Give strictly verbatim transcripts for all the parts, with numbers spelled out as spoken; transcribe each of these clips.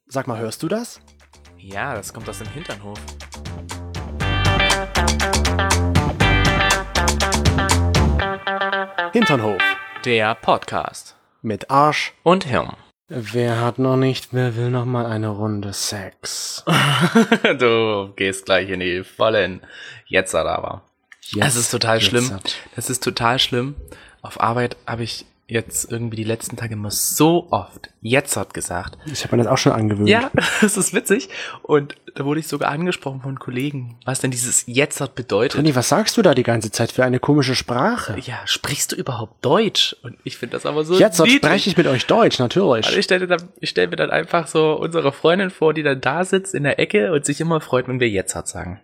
Sag mal, hörst du das? Ja, das kommt aus dem Hinternhof. Hinternhof. Der Podcast. Mit Arsch und Hirn. Wer hat noch nicht, wer will noch mal eine Runde Sex? Du gehst gleich in die vollen Jetzt aber. Jetzt, das ist total schlimm. Jetzt. Das ist total schlimm. Auf Arbeit habe ich jetzt irgendwie die letzten Tage immer so oft jetzt hat gesagt. Ich habe mir das auch schon angewöhnt. Ja, das ist witzig. Und da wurde ich sogar angesprochen von Kollegen, was denn dieses jetzt hat bedeutet. Toni, was sagst du da die ganze Zeit für eine komische Sprache? Ja, sprichst du überhaupt Deutsch? Und ich finde das aber so Jetzt niedlich. spreche ich mit euch Deutsch, natürlich. Also ich stelle dann, ich stell mir dann einfach so unsere Freundin vor, die dann da sitzt in der Ecke und sich immer freut, wenn wir jetzt hat sagen.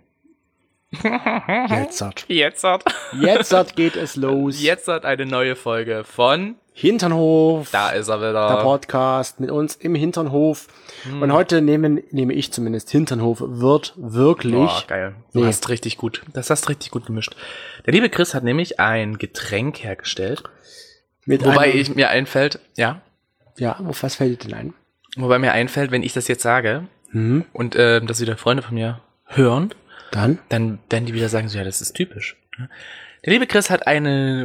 Jetzt hat. Jetzt hat. Jetzt hat geht es los. Jetzt hat eine neue Folge von Hinternhof. Da ist er wieder. Der Podcast mit uns im Hinternhof. Hm. Und heute nehmen, nehme ich zumindest Hinternhof wird wirklich. Boah, geil. Du nee. hast richtig gut. Das hast richtig gut gemischt. Der liebe Chris hat nämlich ein Getränk hergestellt. Mit wobei einem, ich, mir einfällt, ja. Ja, auf was fällt dir denn ein? Wobei mir einfällt, wenn ich das jetzt sage hm. und äh, das wieder Freunde von mir hören, Dann? Dann werden die wieder sagen, so ja, das ist typisch. Der liebe Chris hat eine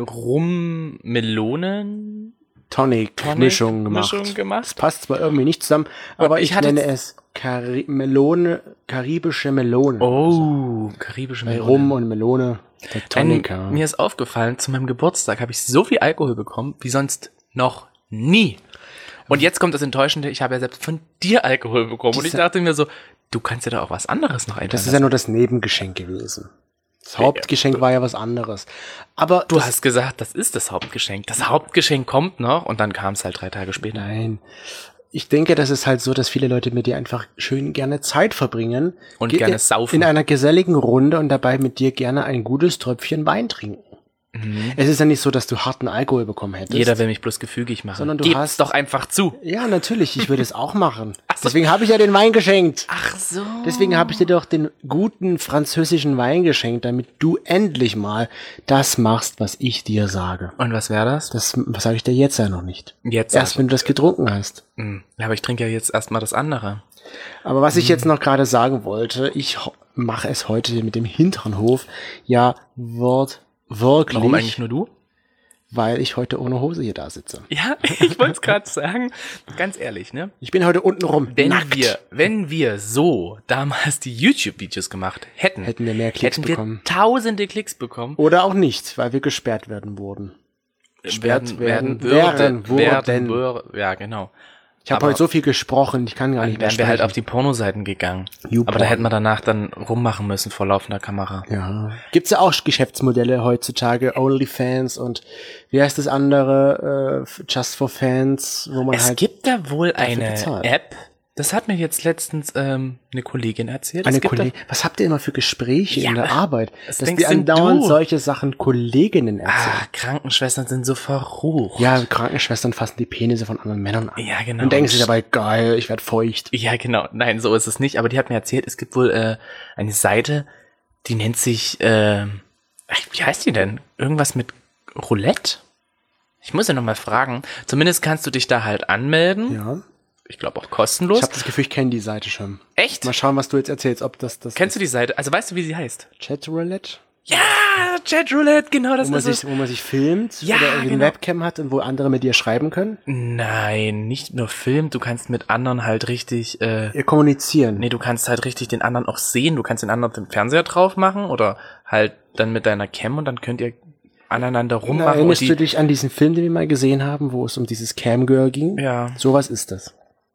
Rum-Melonen Tonic-Mischung gemacht. Mischung gemacht. Das passt zwar irgendwie nicht zusammen, aber ich ich, hatte nenne jetzt- es Kari Melone, karibische Melone. Oh, karibische Bei Melone. Rum und Melone, der Tonic. Ein, ja. mir ist aufgefallen, zu meinem Geburtstag habe ich so viel Alkohol bekommen, wie sonst noch nie. Und jetzt kommt das Enttäuschende, ich habe ja selbst von dir Alkohol bekommen. Und ich Diese- dachte mir so, du kannst dir da auch was anderes noch einfallen Das ist ja lassen. nur das Nebengeschenk gewesen. Das Hauptgeschenk war ja was anderes. Aber Du das, hast gesagt, das ist das Hauptgeschenk. Das Hauptgeschenk kommt noch und dann kam es halt drei Tage später. Nein. Ich denke, das ist halt so, dass viele Leute mit dir einfach schön gerne Zeit verbringen. Und Ge- gerne saufen. In einer geselligen Runde und dabei mit dir gerne ein gutes Tröpfchen Wein trinken. Mhm. Es ist ja nicht so, dass du harten Alkohol bekommen hättest. Jeder will mich bloß gefügig machen. Sondern du Gib's hast- doch einfach zu. Ja, natürlich. Ich würde es auch machen. Ach so. Deswegen habe ich ja den Wein geschenkt. Ach so. Deswegen habe ich dir doch den guten französischen Wein geschenkt, damit du endlich mal das machst, was ich dir sage. Und was wäre das? Das was sage ich dir jetzt ja noch nicht. Jetzt. Erst wenn du das getrunken hast. Hm. Ja, aber ich trinke ja jetzt erstmal das andere. Aber was ich jetzt noch gerade sagen wollte, ich ho- mache es heute mit dem Hinternhof ja wort wirklich, Warum eigentlich nur du? weil ich heute ohne Hose hier da sitze. Ja, ich wollte es gerade sagen. Ganz ehrlich, ne? Ich bin heute unten rum Wenn nackt. wir, wenn wir so damals die YouTube-Videos gemacht hätten, Hätten wir mehr Klicks hätten wir bekommen. tausende Klicks bekommen. Oder auch nicht, weil wir gesperrt werden wurden. Gesperrt werden, werden, wären, werden, wurden. würden. Ja, genau. Ich habe Aber- heute so viel gesprochen, ich kann gar nicht Dann mehr wären wir halt sprechen. auf die Pornoseiten gegangen. YouPorn. Aber da hätten wir danach dann rummachen müssen vor laufender Kamera. Ja. Gibt's ja auch Geschäftsmodelle heutzutage, OnlyFans und wie heißt das andere, äh, Just for Fans, wo man Es halt gibt da wohl eine bezahlt. App, das hat mir jetzt letztens ähm, eine Kollegin erzählt. eine es gibt Kollegin. Was habt ihr immer für Gespräche Ja. in der Arbeit? Was Dass denkst die denn andauernd du? solche Sachen Kolleginnen Da, erzählen. ah, Krankenschwestern sind so verrucht. Ja, Krankenschwestern fassen die Penisse von anderen Männern an. Ja, genau. Und denken sich dabei, geil, ich werd feucht. Ja, genau. Nein, so ist es nicht. Aber die hat mir erzählt, es gibt wohl äh, eine Seite, die nennt sich, äh, wie heißt die denn? Irgendwas mit Roulette? Ich muss ja noch mal fragen. Zumindest kannst du dich da halt anmelden. Ja. Ich glaube auch kostenlos. Ich habe das Gefühl, ich kenne die Seite schon. Echt? Mal schauen, was du jetzt erzählst, ob das das Kennst du die Seite? Also weißt du, wie sie heißt? Chatroulette? Ja, Chatroulette, genau, das Wo man, ist sich, es. wo man sich filmt Ja, oder irgendwie eine genau. Webcam hat und wo andere mit dir schreiben können? Nein, nicht nur Film, du kannst mit anderen halt richtig, äh, Ihr kommunizieren. nee, du kannst halt richtig den anderen auch sehen. Du kannst den anderen auf den Fernseher drauf machen oder halt dann mit deiner Cam und dann könnt ihr aneinander Und rummachen. erinnerst und du die, dich an diesen Film, den wir mal gesehen haben, wo es um dieses Camgirl ging? Ja. Sowas ist das.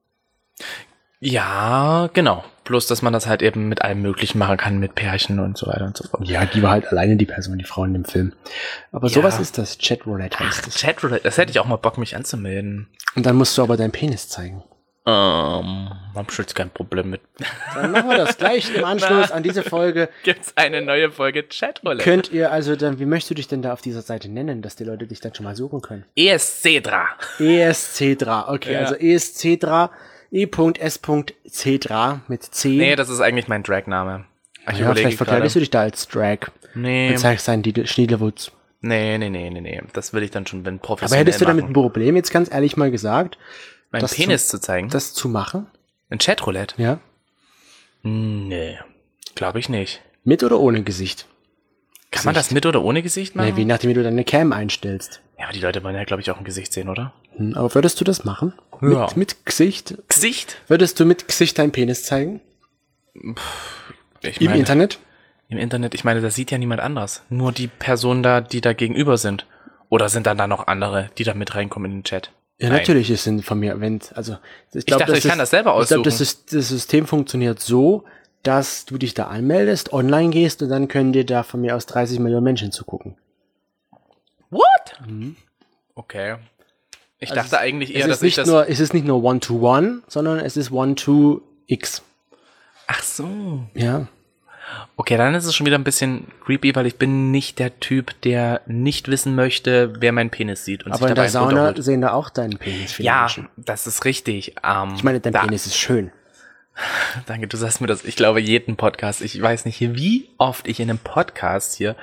Ja, genau. Bloß, dass man das halt eben mit allem Möglichen machen kann, mit Pärchen und so weiter und so fort. Ja, die war halt alleine die Person, die Frau in dem Film. Aber Ja. sowas ist das. Chatroulette heißt Ach, es. Chatroulette, das hätte ich auch mal Bock, mich anzumelden. Und dann musst du aber deinen Penis zeigen. Ähm, hab ich jetzt kein Problem mit. Dann machen wir das gleich im Anschluss an diese Folge. Gibt's eine neue Folge Chatroulette? Könnt ihr also dann, wie möchtest du dich denn da auf dieser Seite nennen, dass die Leute dich dann schon mal suchen können? ESCedra. ESCedra, okay, Ja. also ESCedra, E.S.Cedra mit C. Nee, das ist eigentlich mein Dragname. Ich ja, vielleicht verkleidest du dich da als Drag. Nee, Und zeigst deinen Didel- Schniedelwutz. nee, nee, nee, nee, nee. Das will ich dann schon, wenn professionell Aber hättest du damit ein machen. Problem, jetzt ganz ehrlich mal gesagt, Mein das Penis zu zeigen? das zu machen? Ein Chatroulette? Ja. Nee, glaube ich nicht. Mit oder ohne Gesicht? Kann Gesicht. man das mit oder ohne Gesicht machen? Nee, je nachdem, wie du deine Cam einstellst. Ja, aber die Leute wollen ja, glaube ich, auch ein Gesicht sehen, oder? Hm, aber würdest du das machen? Ja. Mit, mit Gesicht? Gesicht? Würdest du mit Gesicht deinen Penis zeigen? Ich Im meine, Internet? Im Internet, ich meine, das sieht ja niemand anders. Nur die Personen da, die da gegenüber sind. Oder sind dann da noch andere, die da mit reinkommen in den Chat? Ja, Nein. natürlich ist es von mir, wenn, also, ich, Ich glaub, dachte, ich kann das selber Ich glaube, aussuchen. das, Syst- das System funktioniert so, dass du dich da anmeldest, online gehst und dann können dir da von mir aus dreißig Millionen Menschen zugucken. What? Mhm. Okay. Ich Also dachte eigentlich eher, es ist dass ich nicht das... nur, es ist nicht nur One-to-One, sondern es ist One-to-X. Ach so. Ja. Okay, dann ist es schon wieder ein bisschen creepy, weil ich bin nicht der Typ, der nicht wissen möchte, wer meinen Penis sieht. Und Aber sich in dabei der Sauna runterholt. sehen da auch deinen Penis viele Ja, Menschen. das ist richtig. Ähm, Ich meine, dein da, Penis ist schön. Danke, du sagst mir das. Ich glaube, jeden Podcast. Ich weiß nicht, wie oft ich in einem Podcast hier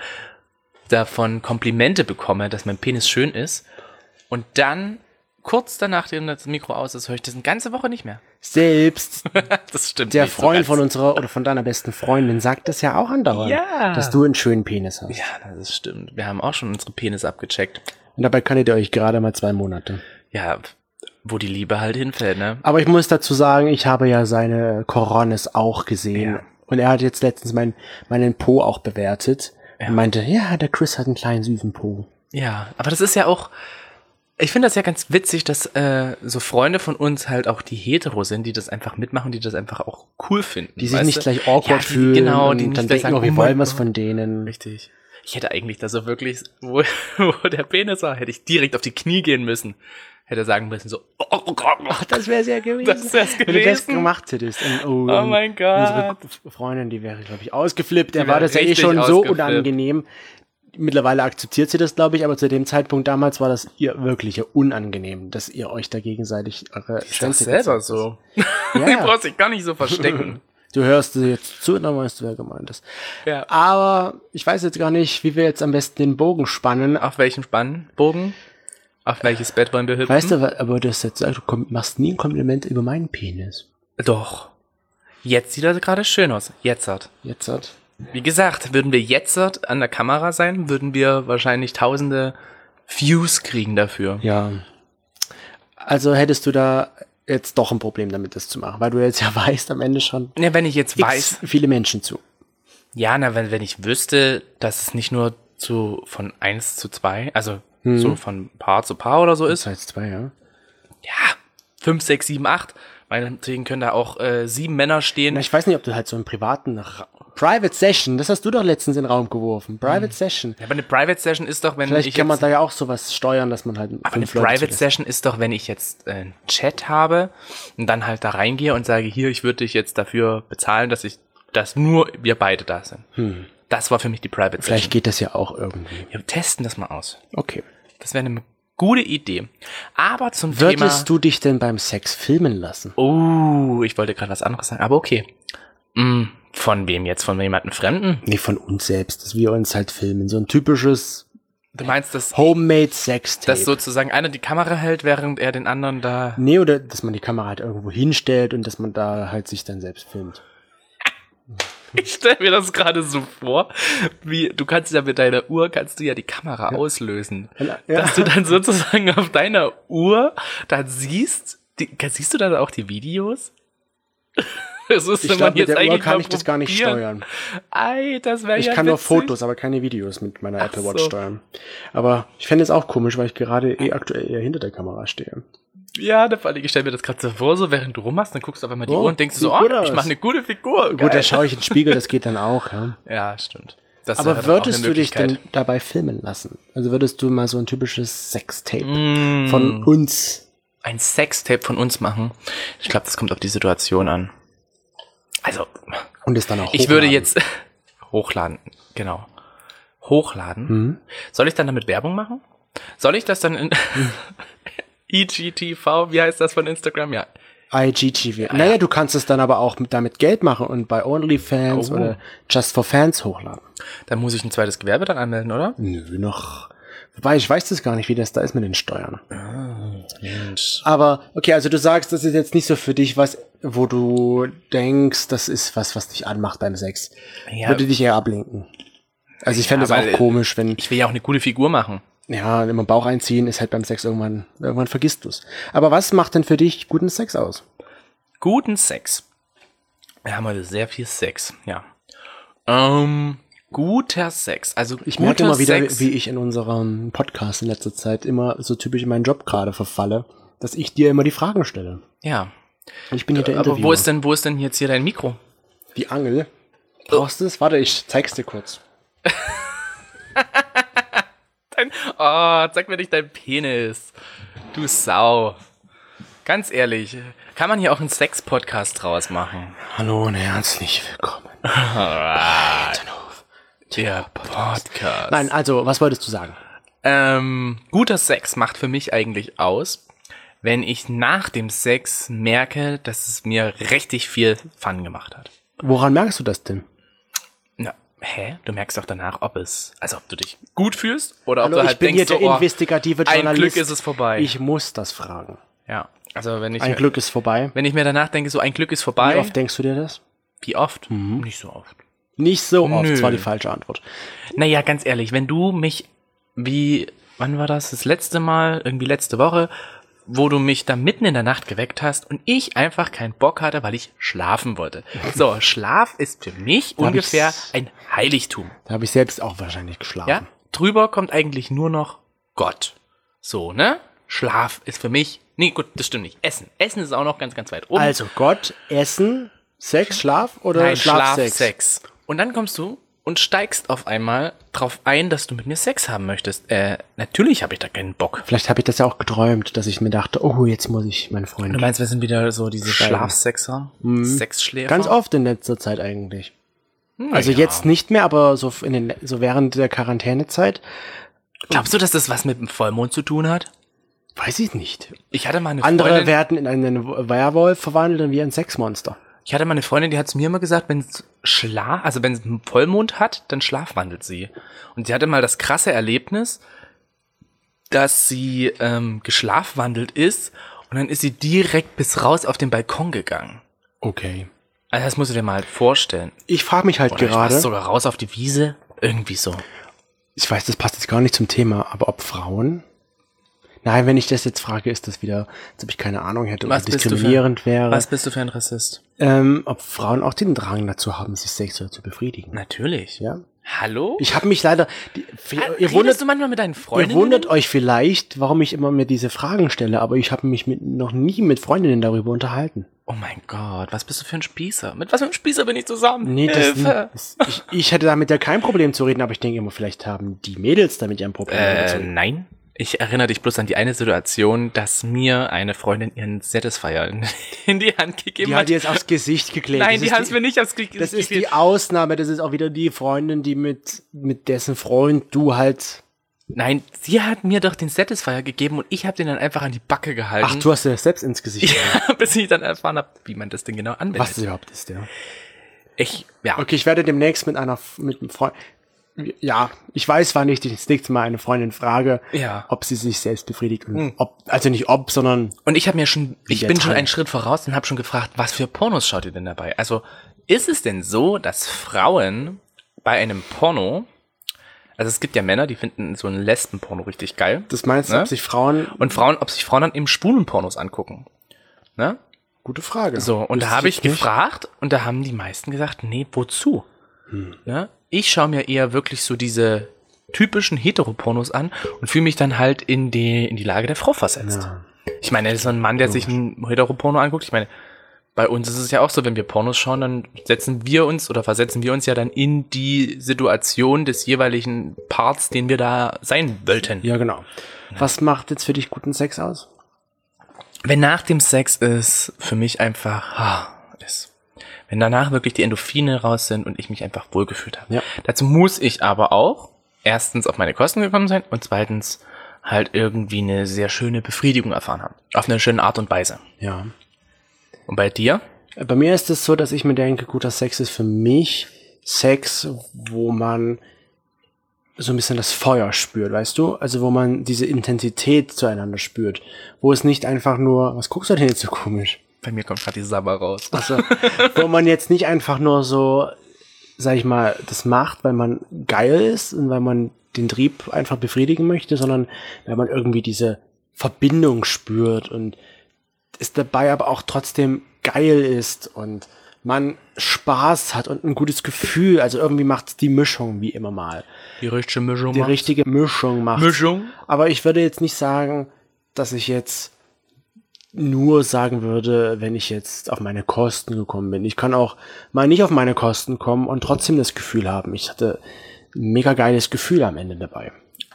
davon Komplimente bekomme, dass mein Penis schön ist. Und dann, kurz danach, nachdem das Mikro aus ist, höre ich das eine ganze Woche nicht mehr. Selbst Das stimmt der nicht so Freund ganz. von unserer oder von deiner besten Freundin sagt das ja auch andauernd, Ja. dass du einen schönen Penis hast. Ja, das stimmt. Wir haben auch schon unsere Penis abgecheckt. Und dabei kanntet ihr euch gerade mal zwei Monate. Ja, wo die Liebe halt hinfällt, ne? Aber ich muss dazu sagen, ich habe ja seine Coronis auch gesehen. Ja. Und er hat jetzt letztens mein, meinen Po auch bewertet. Ja. Und meinte, ja, der Chris hat einen kleinen süßen Po. Ja, aber das ist ja auch, ich finde das ja ganz witzig, dass äh, so Freunde von uns halt auch die hetero sind, die das einfach mitmachen, die das einfach auch cool finden. Die sich weißt nicht du? gleich awkward ja, die, fühlen genau, und die dann nicht denken, sagen, oh, wir oh wollen mein was Gott. von denen. Richtig. Ich hätte eigentlich da so wirklich, wo, wo der Penis war, hätte ich direkt auf die Knie gehen müssen. Hätte sagen müssen so, oh, oh, oh, oh. Ach, das wäre sehr gewesen. Das wär's Wenn du das gewesen. gemacht hättest. Und, oh, Oh mein Gott. Unsere Freundin, die wäre, glaube ich, ausgeflippt. Der wäre war das ja eh richtig schon so ausgeflippt. unangenehm. Mittlerweile akzeptiert sie das, glaube ich, aber zu dem Zeitpunkt damals war das ihr wirklich unangenehm, dass ihr euch da gegenseitig eure Ist das selber so. Ja. Die brauchst dich gar nicht so verstecken. Du hörst sie jetzt zu und dann weißt du, wer gemeint ist. Ja. Aber ich weiß jetzt gar nicht, wie wir jetzt am besten den Bogen spannen. Auf welchen Spannbogen? Auf welches Bett wollen wir hüpfen? Weißt du, wa- aber du hast jetzt gesagt, du komm- machst nie ein Kompliment über meinen Penis. Doch. Jetzt sieht er gerade schön aus. Jetzt hat. Jetzt hat. Wie gesagt, würden wir jetzt an der Kamera sein, würden wir wahrscheinlich tausende Views kriegen dafür. Ja. Also hättest du da jetzt doch ein Problem damit, das zu machen, weil du jetzt ja weißt am Ende schon Ja, wenn ich jetzt X weiß, viele Menschen zu. ja, na, wenn, wenn ich wüsste, dass es nicht nur zu von eins zu zwei, also so von Paar zu Paar oder so ist, Das heißt zwei, ja. ja, fünf, sechs, sieben, acht, meinetwegen können da auch äh, sieben Männer stehen. Na, ich weiß nicht, ob du halt so einen privaten Ra- Private Session, das hast du doch letztens in den Raum geworfen. Private Session. Ja, aber eine Private Session ist doch, wenn Vielleicht ich kann man jetzt, da ja auch sowas steuern, dass man halt aber eine fünf Leute Private zulässt. Session ist doch, wenn ich jetzt äh, einen Chat habe und dann halt da reingehe und sage, hier, ich würde dich jetzt dafür bezahlen, dass ich, dass nur wir beide da sind. Das war für mich die Private Session. Vielleicht geht das ja auch irgendwie. Wir testen das mal aus. Okay. Das wäre eine gute Idee. Aber zum Würdest Thema... du dich denn beim Sex filmen lassen? Oh, ich wollte gerade was anderes sagen, aber okay. Mm, von wem jetzt? Von jemandem Fremden? Nee, von uns selbst, dass wir uns halt filmen. So ein typisches Du meinst, dass, Homemade Sex-Tape. dass sozusagen einer die Kamera hält, während er den anderen da... Nee, oder dass man die Kamera halt irgendwo hinstellt und dass man da halt sich dann selbst filmt. Ich stelle mir das gerade so vor, wie du kannst ja mit deiner Uhr, kannst du ja die Kamera auslösen. Ja. Dass du dann sozusagen auf deiner Uhr dann siehst, die, siehst du dann auch die Videos? Das ist Ich glaube, mit der Uhr kann ich das gar nicht steuern. Ei, das wäre Ich ja kann nur witzig. Fotos, aber keine Videos mit meiner Apple Watch so. steuern. Aber ich fände es auch komisch, weil ich gerade eh aktuell eher hinter der Kamera stehe. Ja, vor allem, ich stelle mir das gerade so vor, so während du rummachst, dann guckst du auf einmal die Oh, Uhr und denkst sieht so, oh, gut ich aus. mache eine gute Figur. Gut, Geil. da schaue ich in den Spiegel, das geht dann auch, ja. Ja, stimmt. Das Aber wäre doch auch würdest eine du dich denn Möglichkeit. dabei filmen lassen? Also würdest du mal so ein typisches Sextape Mm. von uns? ein Sextape von uns machen? Ich glaube, das kommt auf die Situation an. Also, Und es dann auch ich würde hochladen? jetzt hochladen, genau. Hochladen. Mhm. Soll ich dann damit Werbung machen? Soll ich das dann in I G T V, wie heißt das von Instagram? Ja. I G T V. Naja, du kannst es dann aber auch mit, damit Geld machen und bei OnlyFans Oh. oder Just for Fans hochladen. Dann muss ich ein zweites Gewerbe dann anmelden, oder? Nö, noch. Wobei, ich weiß das gar nicht, wie das da ist mit den Steuern. Mensch. Aber, okay, also du sagst, das ist jetzt nicht so für dich was, wo du denkst, das ist was, was dich anmacht beim Sex. Ja. Würde dich eher ablenken. Also ich fände es Ja, auch weil, komisch, wenn, Ich will ja auch eine coole Figur machen. ja, immer Bauch einziehen ist halt beim Sex irgendwann, irgendwann vergisst du's. Aber was macht denn für dich guten Sex aus? Guten Sex. Wir haben heute sehr viel Sex, ja. Ähm, guter Sex. Also Ich guter merke immer wieder, Sex. wie ich in unserem Podcast in letzter Zeit immer so typisch in meinen Job gerade verfalle, dass ich dir immer die Fragen stelle. Ja. Und ich bin hier der Aber Interviewer. wo ist denn, wo ist denn jetzt hier dein Mikro? Die Angel? Brauchst du es? Warte, ich zeig's dir kurz. Dein, oh, zeig mir nicht dein Penis. Du Sau. Ganz ehrlich, kann man hier auch einen Sex-Podcast draus machen? Hallo und herzlich willkommen. Der Podcast. Nein, also, was wolltest du sagen? Ähm, guter Sex macht für mich eigentlich aus, wenn ich nach dem Sex merke, dass es mir richtig viel Fun gemacht hat. Woran merkst du das denn? Na, hä? Du merkst doch danach, ob es, also ob du dich gut fühlst oder Hallo, ob du ich halt bin denkst, hier der so, oh, investigative ein Journalist. Glück ist es vorbei. Ich muss das fragen. Ja, also wenn ich, Ein mir, Glück ist vorbei. wenn ich mir danach denke, so ein Glück ist vorbei. Wie oft denkst du dir das? Wie oft? Nicht so oft. Nicht so oft, Nö. das war die falsche Antwort. Naja, ganz ehrlich, wenn du mich wie, wann war das? Das letzte Mal, irgendwie letzte Woche, wo du mich da mitten in der Nacht geweckt hast und ich einfach keinen Bock hatte, weil ich schlafen wollte. So, Schlaf ist für mich Da hab ungefähr ich's- ein Heiligtum. Da habe ich selbst auch wahrscheinlich geschlafen. Ja? Drüber kommt eigentlich nur noch Gott. So, ne? Schlaf ist für mich, nee, gut, das stimmt nicht. Essen. Essen ist auch noch ganz, ganz weit oben. Also Gott, Essen, Sex, Schlaf oder Nein, Schlaf, Schlaf, Sex? Sex. Und dann kommst du und steigst auf einmal drauf ein, dass du mit mir Sex haben möchtest. Äh, natürlich habe ich da keinen Bock. Vielleicht habe ich das ja auch geträumt, dass ich mir dachte, oh, jetzt muss ich meine Du Freunde. meinst, wir sind wieder so diese Steigen. Schlafsexer? Sexschläfer? Ganz oft in letzter Zeit eigentlich. Also ja. jetzt nicht mehr, aber so in den, so während der Quarantänezeit, Glaubst du, dass das was mit dem Vollmond zu tun hat? weiß ich nicht. Ich hatte mal eine Andere Freundin, werden in einen Werwolf verwandelt und wie ein Sexmonster. ich hatte mal eine Freundin, die hat zu mir immer gesagt, wenn es Schlaf, also wenn es einen Vollmond hat, dann schlafwandelt sie. Und sie hatte mal das krasse Erlebnis, dass sie ähm, geschlafwandelt ist und dann ist sie direkt bis raus auf den Balkon gegangen. Okay. Also das musst du dir mal vorstellen. Ich frage mich halt Oder gerade, fast sogar raus auf die Wiese. Irgendwie so. ich weiß, das passt jetzt gar nicht zum Thema, aber ob Frauen? Nein, wenn ich das jetzt frage, ist das wieder, als ob ich keine Ahnung hätte oder Was bist du für- diskriminierend wäre. Was bist du für ein Rassist? Ähm, ob Frauen auch den Drang dazu haben, sich sexuell zu befriedigen. Natürlich. Ja. Hallo? Ich habe mich leider, die, ihr Redest wundert, du manchmal mit deinen ihr Freundinnen? wundert euch vielleicht, warum ich immer mir diese Fragen stelle, aber ich habe mich mit, noch nie mit Freundinnen darüber unterhalten. Oh mein Gott, was bist du für ein Spießer? Mit was für einem Spießer bin ich zusammen? Nee, das, Hilfe. das ich, ich hätte damit ja kein Problem zu reden, aber ich denke immer, vielleicht haben die Mädels damit ja ein Problem Äh, zu reden. nein. Ich erinnere dich bloß an die eine Situation, dass mir eine Freundin ihren Satisfier in, in die Hand gegeben Die hat. hat jetzt aufs Gesicht geklebt. Nein, Das die ist hat es mir nicht aufs Gesicht Das ist geklebt. die Ausnahme, das ist auch wieder die Freundin, die mit, mit dessen Freund du halt... Nein, sie hat mir doch den Satisfier gegeben und ich habe den dann einfach an die Backe gehalten. Ach, du hast dir das selbst ins Gesicht gehalten. Ja, bis ich dann erfahren habe, wie man das Ding genau anwendet. Was das überhaupt ist, ja. Ich, ja. Okay, ich werde demnächst mit einer, mit einem Freund... Ja, ich weiß, wann ich das nächste Mal eine Freundin frage, Ja. ob sie sich selbst befriedigt. Und ob, also nicht ob, sondern... Und ich habe mir schon, ich der bin schon Drang. einen Schritt voraus und habe schon gefragt, was für Pornos schaut ihr denn dabei? Also ist es denn so, dass Frauen bei einem Porno, also es gibt ja Männer, die finden so einen Lesben-Porno richtig geil. Das meinst du, Ne? ob sich Frauen... Und Frauen, ob sich Frauen dann eben schwulen Pornos angucken. Ne? Gute Frage. So, und da Wüsste habe ich jetzt nicht. gefragt und da haben die meisten gesagt, nee, wozu? Ne? Ich schaue mir eher wirklich so diese typischen Heteropornos an und fühle mich dann halt in die, in die Lage der Frau versetzt. Ja. Ich meine, so ein Mann, der sich ein Heteroporno anguckt, ich meine, bei uns ist es ja auch so, wenn wir Pornos schauen, dann setzen wir uns oder versetzen wir uns ja dann in die Situation des jeweiligen Parts, den wir da sein wollten. Ja, genau. Was macht jetzt für dich guten Sex aus? Wenn nach dem Sex ist, für mich einfach, ah, ist. Wenn danach wirklich die Endorphine raus sind und ich mich einfach wohlgefühlt habe. Ja. Dazu muss ich aber auch erstens auf meine Kosten gekommen sein und zweitens halt irgendwie eine sehr schöne Befriedigung erfahren haben. Auf eine schöne Art und Weise. Ja. Und bei dir? Bei mir ist es so, dass ich mir denke, guter Sex ist für mich Sex, wo man so ein bisschen das Feuer spürt, weißt du? Also wo man diese Intensität zueinander spürt. Wo es nicht einfach nur, was guckst du denn jetzt so komisch? Bei mir kommt gerade die Sabber raus. Also, wo man jetzt nicht einfach nur so, sag ich mal, das macht, weil man geil ist und weil man den Trieb einfach befriedigen möchte, sondern weil man irgendwie diese Verbindung spürt und es dabei aber auch trotzdem geil ist und man Spaß hat und ein gutes Gefühl. Also irgendwie macht die Mischung wie immer mal. Die richtige Mischung Die macht. richtige Mischung macht. Mischung. Aber ich würde jetzt nicht sagen, dass ich jetzt nur sagen würde, wenn ich jetzt auf meine Kosten gekommen bin. Ich kann auch mal nicht auf meine Kosten kommen und trotzdem das Gefühl haben. Ich hatte ein mega geiles Gefühl am Ende dabei.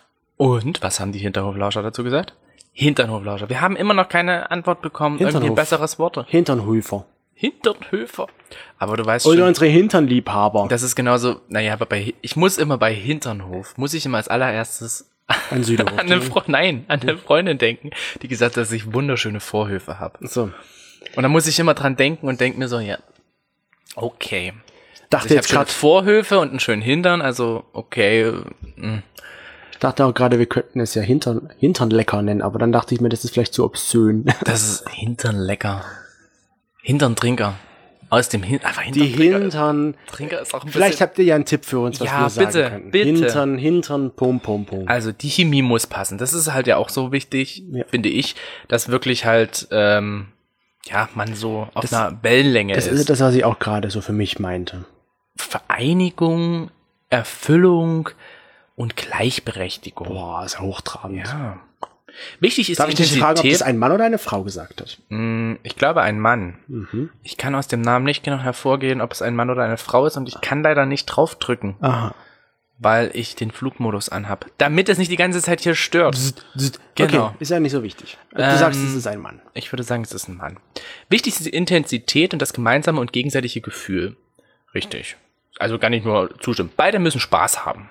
Und was haben die Hinterhoflauscher dazu gesagt? Hinternhoflauscher. Wir haben immer noch keine Antwort bekommen. Irgendwie ein Hinternhof. besseres Wort. Hinternhöfer. Hinternhöfer. Aber du weißt Oder schon, unsere Hinternliebhaber. das ist genauso, naja, aber bei, ich muss immer bei Hinternhof, muss ich immer als allererstes Ein Süderhof. an eine, Fre nein, an eine Freundin denken, die gesagt hat, dass ich wunderschöne Vorhöfe habe. So. Und dann muss ich immer dran denken und denke mir so, ja, okay. Dachte Ich habe jetzt schon gerade, Vorhöfe und einen schönen Hintern, also okay. mh. dachte auch gerade, wir könnten es ja Hintern, Hintern lecker nennen, aber dann dachte ich mir, das ist vielleicht zu obszön. Das ist Hintern lecker. Hintern Trinker. Aus dem Hintern. Einfach Die Hintern Hintern. Trinker ist auch ein Vielleicht bisschen. habt ihr ja einen Tipp für uns, was Ja, wir sagen bitte, könnten. bitte. Hintern, Hintern, pum, pum, pum. Also die Chemie muss passen. Das ist halt ja auch so wichtig, Ja. finde ich, dass wirklich halt, ähm, ja, man so auf Das- einer Wellenlänge Das ist. ist das, was ich auch gerade so für mich meinte. Vereinigung, Erfüllung und Gleichberechtigung. Boah, ist ja hochtrabend. Ja. Wichtig ist Darf ich die dich fragen, ob das Intensität. ein Mann oder eine Frau gesagt hat? Hm, ich glaube ein Mann. Mhm. Ich kann aus dem Namen nicht genau hervorgehen, ob es ein Mann oder eine Frau ist und ich kann leider nicht draufdrücken, Aha. weil ich den Flugmodus anhab, damit es nicht die ganze Zeit hier stört. Genau. Okay, ist ja nicht so wichtig. Du Ähm, sagst, es ist ein Mann. Ich würde sagen, es ist ein Mann. Wichtig ist die Intensität und das gemeinsame und gegenseitige Gefühl. Richtig. Also gar nicht nur zustimmen. Beide müssen Spaß haben.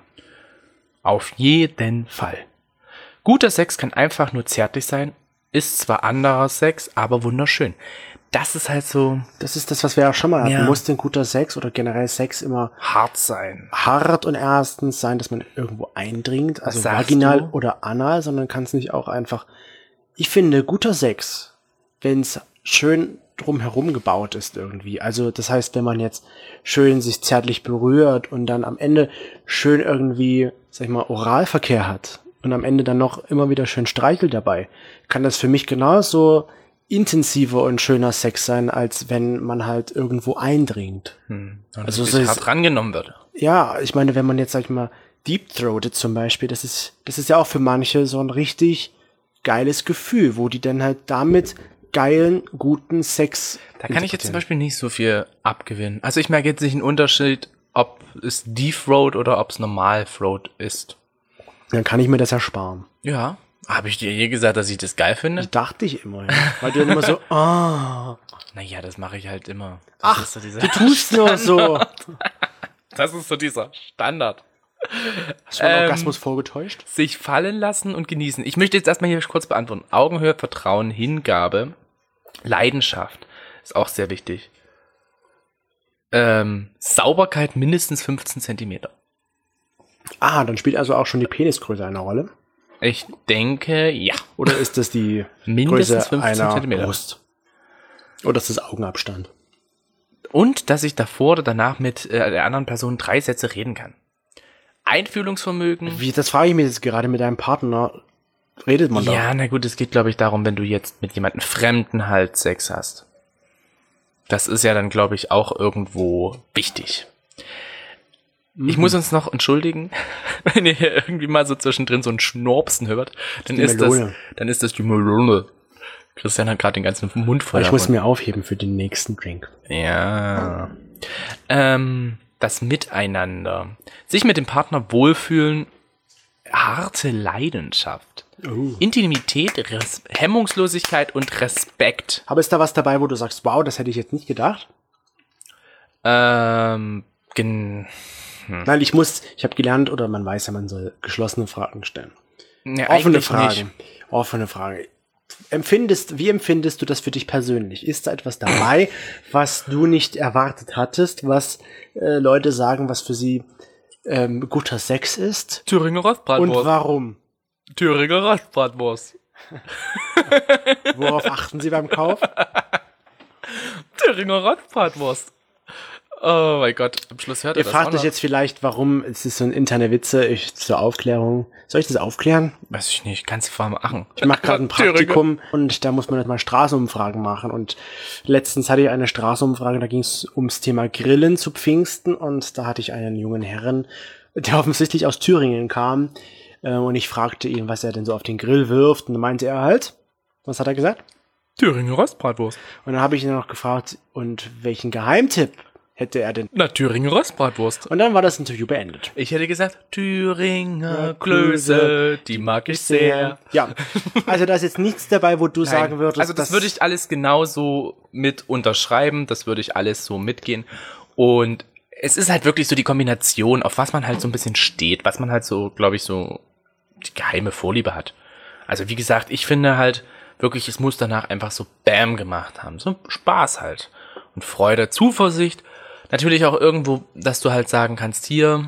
Auf jeden Fall. Guter Sex kann einfach nur zärtlich sein, ist zwar anderer Sex, aber wunderschön. Das ist halt so Das ist das, was wir auch schon mal hatten. Ja. Muss denn guter Sex oder generell Sex immer hart sein. hart und erstens sein, dass man irgendwo eindringt, also sagst vaginal du? oder anal, sondern kann es nicht auch einfach. Ich finde, guter Sex, wenn es schön drumherum gebaut ist irgendwie. Also das heißt, wenn man jetzt schön sich zärtlich berührt und dann am Ende schön irgendwie, sag ich mal, Oralverkehr hat und am Ende dann noch immer wieder schön streichelt dabei, kann das für mich genauso intensiver und schöner Sex sein, als wenn man halt irgendwo eindringt. Hm. Und Also also so ist- hart rangenommen wird. Ja, ich meine, wenn man jetzt, sag ich mal, deep-throatet zum Beispiel, das ist, das ist ja auch für manche so ein richtig geiles Gefühl, wo die dann halt damit geilen, guten Sex. Da kann ich jetzt zum interpretieren. Beispiel nicht so viel abgewinnen. Also ich merke jetzt nicht einen Unterschied, ob es Deep Throat oder ob es Normal Throat ist. Dann kann ich mir das ersparen. Ja. Habe ich dir je gesagt, dass ich das geil finde? Das dachte ich immer, ja. Weil du dann immer so, ah, Naja, das mache ich halt immer. Das ach, ist so dieser du tust nur so. Das ist so dieser Standard. Hast du einen Ähm, Orgasmus vorgetäuscht? Sich fallen lassen und genießen. Ich möchte jetzt erstmal hier kurz beantworten. Augenhöhe, Vertrauen, Hingabe, Leidenschaft ist auch sehr wichtig. Ähm, Sauberkeit mindestens fünfzehn Zentimeter. Ah, dann spielt also auch schon die Penisgröße eine Rolle. Ich denke, ja. Oder ist das die Mindestens Größe fünfzehn einer Zentimeter. Brust? Oder ist das Augenabstand? Und dass ich davor oder danach mit äh, der anderen Person drei Sätze reden kann. Einfühlungsvermögen. Wie, das frage ich mich jetzt gerade mit deinem Partner. Redet man da? Ja, na gut, es geht, glaube ich, darum, wenn du jetzt mit jemandem Fremden halt Sex hast. Das ist ja dann, glaube ich, auch irgendwo wichtig. Ich muss uns noch entschuldigen, wenn ihr hier irgendwie mal so zwischendrin so ein Schnurpsen hört, dann Die ist das, Melone. dann ist das die Melone. Christian hat gerade den ganzen Mund voll Ich muss davon. mir aufheben für den nächsten Drink. Ja. Ähm, das Miteinander. Sich mit dem Partner wohlfühlen. Harte Leidenschaft. Oh. Intimität, Res Hemmungslosigkeit und Respekt. Aber ist da was dabei, wo du sagst, wow, das hätte ich jetzt nicht gedacht? Ähm, gen Nein, ich muss, ich habe gelernt, oder man weiß ja, man soll geschlossene Fragen stellen. ja, Offene eigentlich Fragen. nicht. Offene Frage. Empfindest, wie empfindest du das für dich persönlich? Ist da etwas dabei, was du nicht erwartet hattest, was äh, Leute sagen, was für sie ähm, guter Sex ist? Thüringer Rostbratwurst. Und warum? Thüringer Rostbratwurst. Worauf achten Sie beim Kauf? Thüringer Rostbratwurst. Oh mein Gott, am Schluss hört er Ihr das fragt auch euch noch. jetzt vielleicht, warum, es ist so ein interne Witze, ich, zur Aufklärung. Soll ich das aufklären? Weiß ich nicht, kannst du vorher machen. Ich mache gerade ein Praktikum und da muss man halt mal Straßenumfragen machen. Und letztens hatte ich eine Straßenumfrage, da ging es ums Thema Grillen zu Pfingsten und da hatte ich einen jungen Herrn, der offensichtlich aus Thüringen kam äh, und ich fragte ihn, was er denn so auf den Grill wirft und dann meinte er halt, was hat er gesagt? Thüringer Rostbratwurst. Und dann habe ich ihn noch gefragt, und welchen Geheimtipp hätte er denn? Na, Thüringer Rostbratwurst. Und dann war das Interview beendet. Ich hätte gesagt, Thüringer Klöße, die mag ich sehr. Ja, also da ist jetzt nichts dabei, wo du Nein. sagen würdest, also das würde ich alles genauso mit unterschreiben, das würde ich alles so mitgehen. Und es ist halt wirklich so die Kombination, auf was man halt so ein bisschen steht, was man halt so, glaube ich, so die geheime Vorliebe hat. Also wie gesagt, ich finde halt wirklich, es muss danach einfach so Bam gemacht haben. So Spaß halt. Und Freude, Zuversicht. Natürlich auch irgendwo, dass du halt sagen kannst, hier,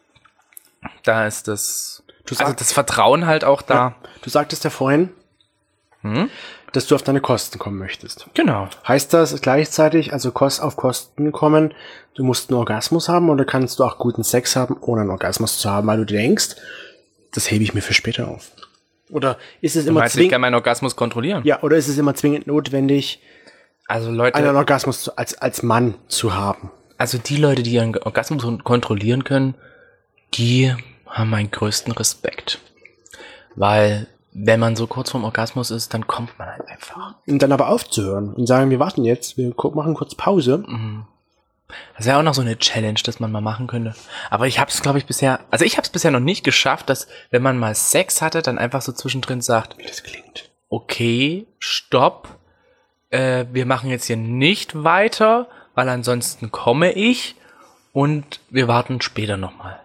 da ist das, Du also sag- das Vertrauen halt auch da. Ja, du sagtest ja vorhin, Hm? dass du auf deine Kosten kommen möchtest. Genau. Heißt das gleichzeitig, also Kost auf Kosten kommen, du musst einen Orgasmus haben oder kannst du auch guten Sex haben, ohne einen Orgasmus zu haben, weil du denkst, das hebe ich mir für später auf? Oder ist es Du immer meinst, ich kann zwingend, meinen Orgasmus kontrollieren? ja, oder ist es immer zwingend notwendig, Also Leute, einen Orgasmus zu, als, als Mann zu haben? also die Leute, die ihren Orgasmus kontrollieren können, die haben meinen größten Respekt. Weil, wenn man so kurz vorm Orgasmus ist, dann kommt man halt einfach. Und dann aber aufzuhören und sagen, wir warten jetzt, wir gu- machen kurz Pause. Das wäre auch noch so eine Challenge, dass man mal machen könnte. Aber ich habe es, glaube ich, bisher, also ich habe es bisher noch nicht geschafft, dass, wenn man mal Sex hatte, dann einfach so zwischendrin sagt, Wie das klingt. okay, stopp, äh, wir machen jetzt hier nicht weiter, weil ansonsten komme ich und wir warten später nochmal.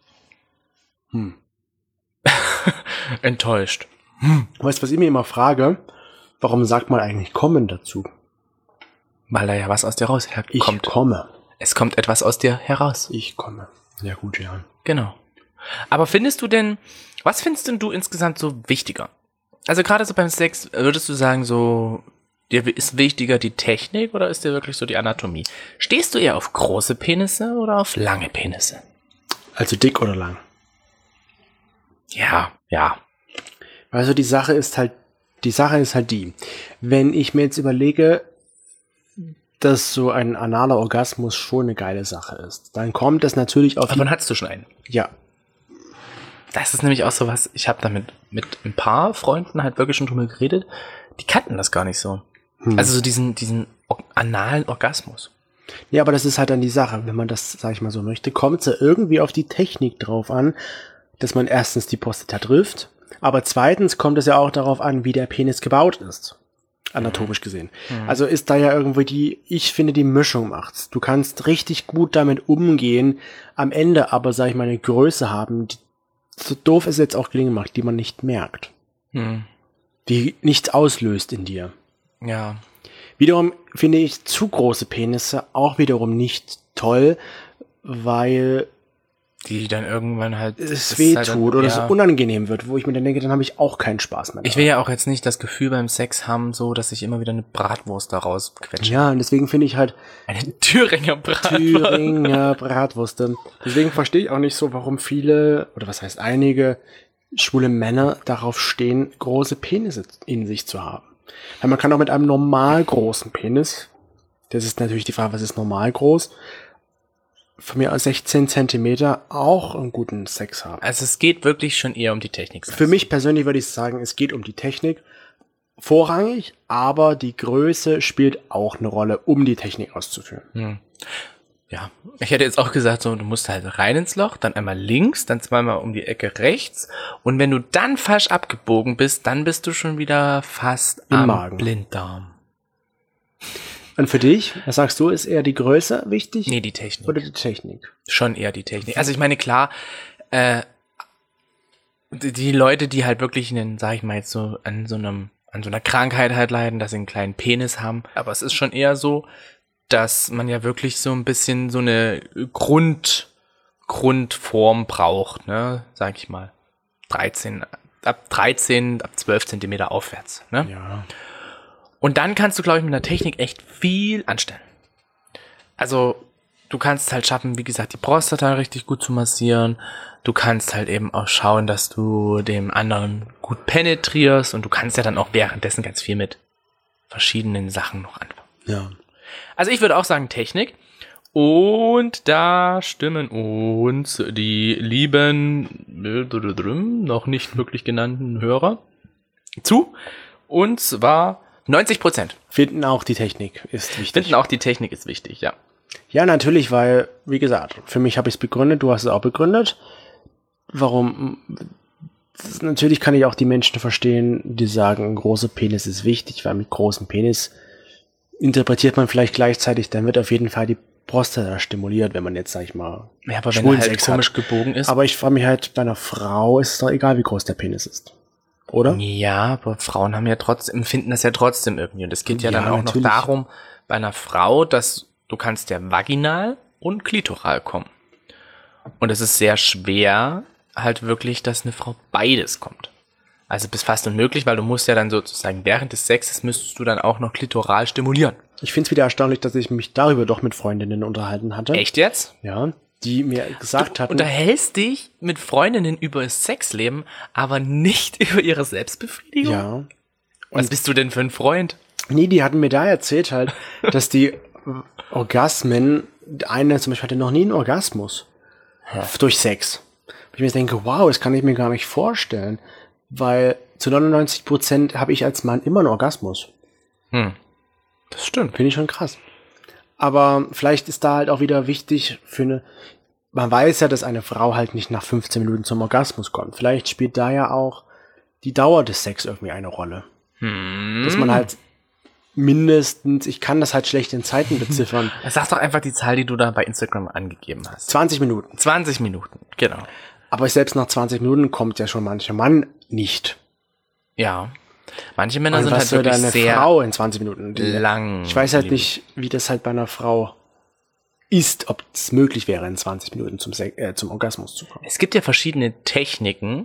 Hm. Enttäuscht. Weißt du, was ich mir immer frage? Warum sagt man eigentlich kommen dazu? Weil da ja was aus dir raus Ich kommt. komme. Es kommt etwas aus dir heraus. Ich komme. Ja gut, ja. Genau. Aber findest du denn, was findest denn du insgesamt so wichtiger? Also gerade so beim Sex, würdest du sagen so, dir ist wichtiger die Technik oder ist dir wirklich so die Anatomie? Stehst du eher auf große Penisse oder auf lange Penisse? Also dick oder lang? Ja, ja. Also die Sache ist halt, die Sache ist halt die, wenn ich mir jetzt überlege, dass so ein analer Orgasmus schon eine geile Sache ist, dann kommt das natürlich auf Aber die, wann hattest du schon einen? ja, Das ist nämlich auch so was, ich habe damit mit ein paar Freunden halt wirklich schon drüber geredet, die kannten das gar nicht so. Hm. Also so diesen, diesen or- analen Orgasmus. ja, aber das ist halt dann die Sache, wenn man das, sag ich mal so möchte, kommt es ja irgendwie auf die Technik drauf an, dass man erstens die Prostata trifft, aber zweitens kommt es ja auch darauf an, wie der Penis gebaut ist. Anatomisch gesehen. Also ist da ja irgendwie die, ich finde, die Mischung macht's. Du kannst richtig gut damit umgehen, am Ende aber, sag ich mal, eine Größe haben, die, so doof es jetzt auch gelingen mag, die man nicht merkt. Hm. Die nichts auslöst in dir. Ja. Wiederum finde ich zu große Penisse auch wiederum nicht toll, weil Die dann irgendwann halt es das weh halt dann- tut oder ja. es unangenehm wird, wo ich mir dann denke, dann habe ich auch keinen Spaß mehr. Ich will ja auch jetzt nicht das Gefühl beim Sex haben, so, dass ich immer wieder eine Bratwurst da rausquetsche. Ja, und deswegen finde ich halt Eine Thüringer Bratwurst. Thüringer Bratwurste. Deswegen verstehe ich auch nicht so, warum viele, oder was heißt einige, schwule Männer darauf stehen, große Penisse in sich zu haben. Weil man kann auch mit einem normal großen Penis, das ist natürlich die Frage, was ist normal groß, von mir aus sechzehn Zentimeter auch einen guten Sex haben. Also es geht wirklich schon eher um die Technik. Für mich persönlich würde ich sagen, es geht um die Technik vorrangig, aber die Größe spielt auch eine Rolle, um die Technik auszuführen. Hm. Ja, ich hätte jetzt auch gesagt, so, du musst halt rein ins Loch, dann einmal links, dann zweimal um die Ecke rechts und wenn du dann falsch abgebogen bist, dann bist du schon wieder fast Im am Magen. Blinddarm. Und für dich, was sagst du, ist eher die Größe wichtig Nee, die Technik. oder die Technik? Schon eher die Technik. Also ich meine, klar, äh, die, die Leute, die halt wirklich einen, sag ich mal jetzt so, an so einem, an so einer Krankheit halt leiden, dass sie einen kleinen Penis haben. Aber es ist schon eher so, dass man ja wirklich so ein bisschen so eine Grund, Grundform braucht, ne, sag ich mal. dreizehn, ab dreizehn, ab zwölf Zentimeter aufwärts, ne? Ja. Und dann kannst du, glaube ich, mit der Technik echt viel anstellen. Also, du kannst halt schaffen, wie gesagt, die Prostata richtig gut zu massieren. Du kannst halt eben auch schauen, dass du dem anderen gut penetrierst. Und du kannst ja dann auch währenddessen ganz viel mit verschiedenen Sachen noch anfangen. Ja. Also ich würde auch sagen Technik. Und da stimmen uns die lieben, noch nicht wirklich genannten Hörer zu. Und zwar neunzig Prozent. Finden auch die Technik ist wichtig. Finden auch die Technik ist wichtig, ja. Ja, natürlich, weil, wie gesagt, für mich habe ich es begründet, du hast es auch begründet. Warum? Das, natürlich kann ich auch die Menschen verstehen, die sagen, ein großer Penis ist wichtig, weil mit großem Penis interpretiert man vielleicht gleichzeitig, dann wird auf jeden Fall die Prostata stimuliert, wenn man jetzt, sag ich mal, Ja, aber wenn er halt Sex komisch hat. gebogen ist. Aber ich frage mich halt, bei einer Frau ist es doch egal, wie groß der Penis ist. Oder? Ja, aber Frauen haben ja trotzdem, empfinden das ja trotzdem irgendwie. Und es geht ja, Ja, dann auch natürlich. noch darum, bei einer Frau, dass du kannst ja vaginal und klitoral kommen. Und es ist sehr schwer, halt wirklich, dass eine Frau beides kommt. Also bis fast unmöglich, weil du musst ja dann sozusagen während des Sexes müsstest du dann auch noch klitoral stimulieren. Ich finde es wieder erstaunlich, dass ich mich darüber doch mit Freundinnen unterhalten hatte. Echt jetzt? Ja, die mir gesagt Du hatten. unterhältst dich mit Freundinnen über das Sexleben, aber nicht über ihre Selbstbefriedigung? Ja. Was bist du denn für ein Freund? Nee, die hatten mir da erzählt halt, dass die Orgasmen, eine zum Beispiel hatte noch nie einen Orgasmus. Ja. Durch Sex. Ich mir denke, wow, das kann ich mir gar nicht vorstellen. Weil zu neunundneunzig Prozent habe ich als Mann immer einen Orgasmus. Hm. Das stimmt. Finde ich schon krass. Aber vielleicht ist da halt auch wieder wichtig für eine, man weiß ja, dass eine Frau halt nicht nach fünfzehn Minuten zum Orgasmus kommt. Vielleicht spielt da ja auch die Dauer des Sex irgendwie eine Rolle. Hm. Dass man halt mindestens, ich kann das halt schlecht in Zeiten beziffern. Sag doch einfach die Zahl, die du da bei Instagram angegeben hast. zwanzig Minuten. zwanzig Minuten, genau. Aber selbst nach zwanzig Minuten kommt ja schon mancher Mann nicht. Ja. Manche Männer Und sind was halt soll wirklich eine sehr Frau in zwanzig Minuten? Die, lang. ich weiß halt leben. nicht, wie das halt bei einer Frau ist, ob es möglich wäre, in zwanzig Minuten zum, Se äh, zum Orgasmus zu kommen. Es gibt ja verschiedene Techniken,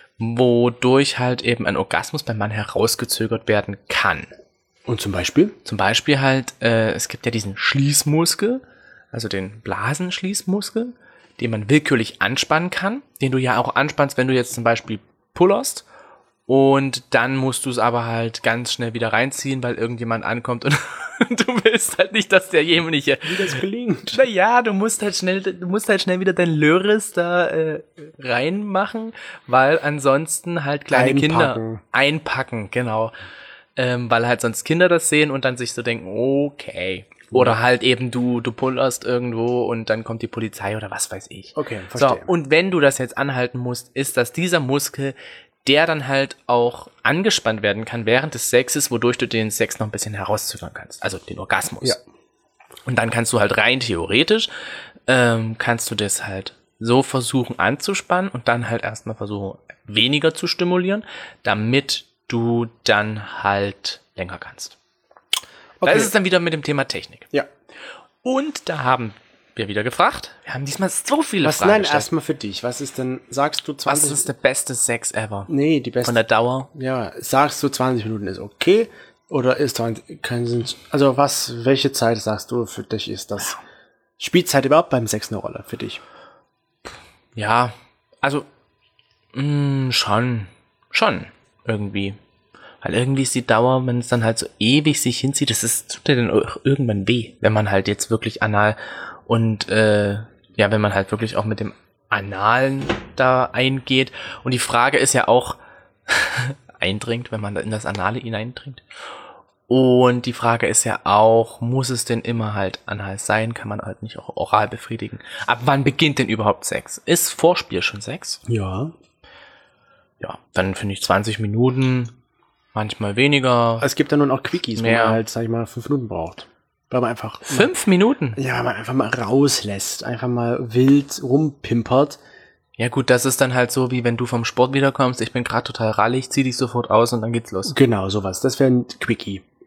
wodurch halt eben ein Orgasmus beim Mann herausgezögert werden kann. Und zum Beispiel? Zum Beispiel halt, äh, es gibt ja diesen Schließmuskel, also den Blasenschließmuskel, den man willkürlich anspannen kann, den du ja auch anspannst, wenn du jetzt zum Beispiel pullerst. Und dann musst du es aber halt ganz schnell wieder reinziehen, weil irgendjemand ankommt und du willst halt nicht, dass derjenige... Wie das gelingt. Naja, du musst halt schnell, du musst halt schnell wieder dein Löris da äh, reinmachen, weil ansonsten halt kleine Einpacken. Kinder einpacken, genau. Ähm, weil halt sonst Kinder das sehen und dann sich so denken, okay. Oder halt eben du, du pullerst irgendwo und dann kommt die Polizei oder was weiß ich. Okay, So, verstehe. und wenn du das jetzt anhalten musst, ist, dass dieser Muskel, der dann halt auch angespannt werden kann während des Sexes, wodurch du den Sex noch ein bisschen herauszögern kannst. Also den Orgasmus. Ja. Und dann kannst du halt rein theoretisch, ähm, kannst du das halt so versuchen anzuspannen und dann halt erstmal versuchen, weniger zu stimulieren, damit du dann halt länger kannst. Okay. Da ist es dann wieder mit dem Thema Technik. Ja. Und da haben wir wieder gefragt. Wir haben diesmal so viele Was, Fragen nein, gestellt. erstmal für dich. Was ist denn, sagst du Was zwanzig? ist der beste Sex ever? Nee, die beste. Von der Dauer? Ja, sagst du zwanzig Minuten ist okay? Oder ist zwanzig, kein Sinn? Also was, welche Zeit sagst du für dich ist das? Spielt Zeit überhaupt beim Sex eine Rolle für dich? Ja, also mh, schon, schon irgendwie. Weil irgendwie ist die Dauer, wenn es dann halt so ewig sich hinzieht, das ist, tut dir dann auch irgendwann weh, wenn man halt jetzt wirklich anal und äh, ja, wenn man halt wirklich auch mit dem Analen da eingeht. Und die Frage ist ja auch, eindringt, wenn man in das Anale hineindringt. Und die Frage ist ja auch, muss es denn immer halt anal sein? Kann man halt nicht auch oral befriedigen? Ab wann beginnt denn überhaupt Sex? Ist Vorspiel schon Sex? Ja. Ja, dann finde ich zwanzig Minuten, manchmal weniger. Es gibt ja nun auch Quickies, wo Mehr. man halt, sag ich mal, fünf Minuten braucht. Weil man einfach, Fünf Minuten? ja, man einfach mal rauslässt, einfach mal wild rumpimpert. Ja gut, das ist dann halt so, wie wenn du vom Sport wiederkommst, ich bin gerade total rallig, zieh dich sofort aus und dann geht's los. Genau, sowas. Das wäre ein Quickie.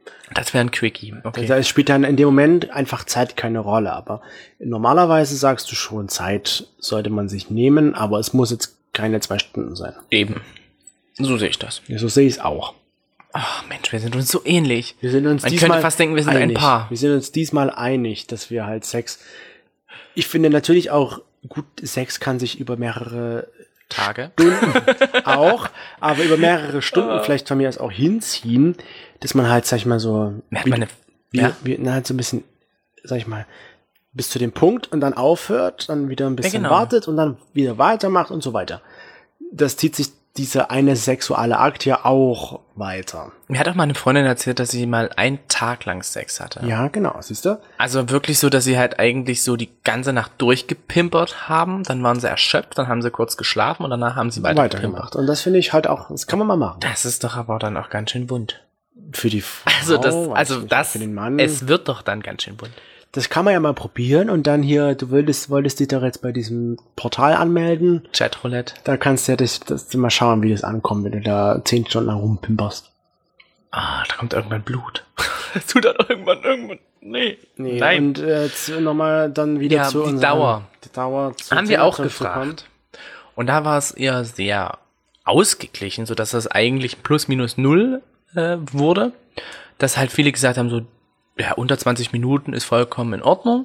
Das wäre ein Quickie. Okay. Da spielt dann in dem Moment einfach Zeit keine Rolle. Aber normalerweise sagst du schon, Zeit sollte man sich nehmen, aber es muss jetzt keine zwei Stunden sein. Eben. So sehe ich das. Ja, so sehe ich es auch. Ach Mensch, wir sind uns so ähnlich. Wir sind uns Man diesmal könnte fast denken, wir sind einig. ein Paar. Wir sind uns diesmal einig, dass wir halt Sex... Ich finde natürlich auch, gut, Sex kann sich über mehrere Tage. Stunden auch, aber über mehrere Stunden vielleicht von mir aus auch hinziehen, dass man halt, sag ich mal, so... Merkt wie, man eine, wie, ja. wie, na, halt so ein bisschen, sag ich mal, bis zu dem Punkt und dann aufhört, dann wieder ein bisschen genau. wartet und dann wieder weitermacht und so weiter. Das zieht sich dieser eine sexuelle Akt ja auch weiter. Mir hat auch mal eine Freundin erzählt, dass sie mal einen Tag lang Sex hatte. Ja, genau, siehst du? Also wirklich so, dass sie halt eigentlich so die ganze Nacht durchgepimpert haben, dann waren sie erschöpft, dann haben sie kurz geschlafen und danach haben sie weiter Weitergemacht. Und das finde ich halt auch, das kann man mal machen. Das ist doch aber dann auch ganz schön bunt. Für die Frau, Also das, weiß also ich nicht, das, für den Mann. es wird doch dann ganz schön bunt. Das kann man ja mal probieren und dann hier, du wolltest, wolltest dich doch jetzt bei diesem Portal anmelden. Chatroulette. Da kannst du ja das, das mal schauen, wie das ankommt, wenn du da zehn Stunden lang rumpimperst. Ah, da kommt irgendwann Blut. Das tut dann irgendwann, irgendwann, nee. Nee, Nein. und äh, nochmal dann wieder Ja, zu die unserem- Dauer. Die Dauer zu Haben wir auch zu kommen. gefragt. Und da war es eher sehr ausgeglichen, sodass das eigentlich plus minus null äh, wurde. Dass halt viele gesagt haben, so, ja, unter zwanzig Minuten ist vollkommen in Ordnung.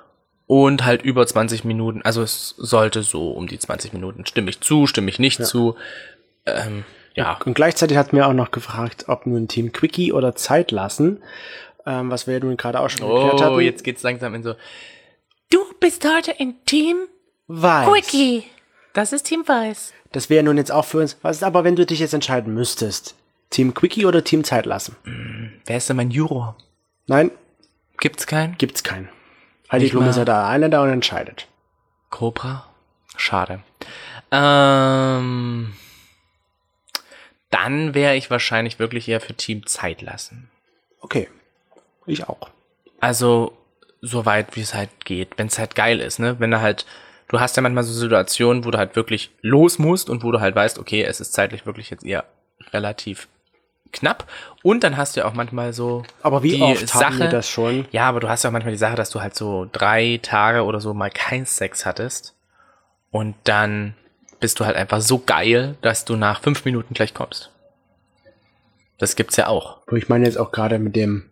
Und halt über zwanzig Minuten, also es sollte so um die zwanzig Minuten. Stimme ich zu, stimme ich nicht Ja. zu. Ähm, ja. Und gleichzeitig hat mir auch noch gefragt, ob nun Team Quickie oder Zeit lassen, ähm, was wir ja nun gerade auch schon geklärt Oh, hatten. jetzt geht's langsam in so, du bist heute in Team Weiß. Quickie. Das ist Team Weiß. Das wäre nun jetzt auch für uns. Was ist aber, wenn du dich jetzt entscheiden müsstest? Team Quickie oder Team Zeit lassen? Wer ist denn mein Juror? Nein, Gibt's keinen? gibt's keinen. Heidi Nicht Klum mal- ist ja da einer da und entscheidet. Cobra? Schade. Ähm, dann wäre ich wahrscheinlich wirklich eher für Team Zeit lassen. Okay. Ich auch. Also, so weit wie es halt geht, wenn es halt geil ist, ne? Wenn du halt, du hast ja manchmal so Situationen, wo du halt wirklich los musst und wo du halt weißt, okay, es ist zeitlich wirklich jetzt eher relativ knapp. Und dann hast du ja auch manchmal so Aber wie die oft Sache, haben wir das schon? Ja, aber du hast ja auch manchmal die Sache, dass du halt so drei Tage oder so mal keinen Sex hattest und dann bist du halt einfach so geil, dass du nach fünf Minuten gleich kommst. Das gibt's ja auch. Ich meine jetzt auch gerade mit dem,